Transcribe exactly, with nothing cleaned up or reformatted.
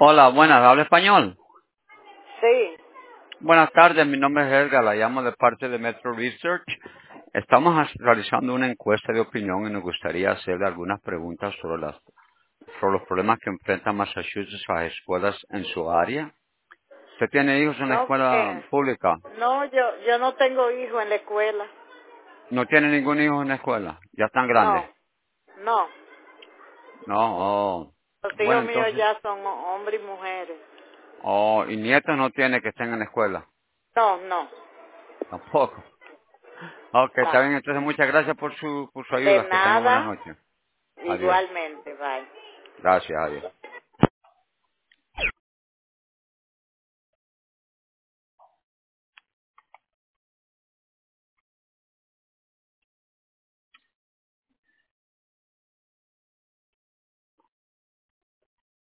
Hola, buenas, ¿habla español? Sí. Buenas tardes, mi nombre es Edgar, la llamo de parte de Metro Research. Estamos as- realizando una encuesta de opinión y nos gustaría hacerle algunas preguntas sobre, las, sobre los problemas que enfrenta Massachusetts a las escuelas en su área. ¿Usted tiene hijos en la No, escuela eh, pública? no, yo, yo no tengo hijo en la escuela. ¿No tiene ningún hijo en la escuela? ¿Ya están grandes? No, no. No, oh. Los Bueno, hijos míos entonces, ya son ho- hombres y mujeres. oh, y nietos no tiene que estén en la escuela. No, no. Tampoco. Ok, está Ah, bien, entonces muchas gracias por su, por su de ayuda. Que tengan buenas nada, noches. Adiós. igualmente, bye. Gracias, adiós.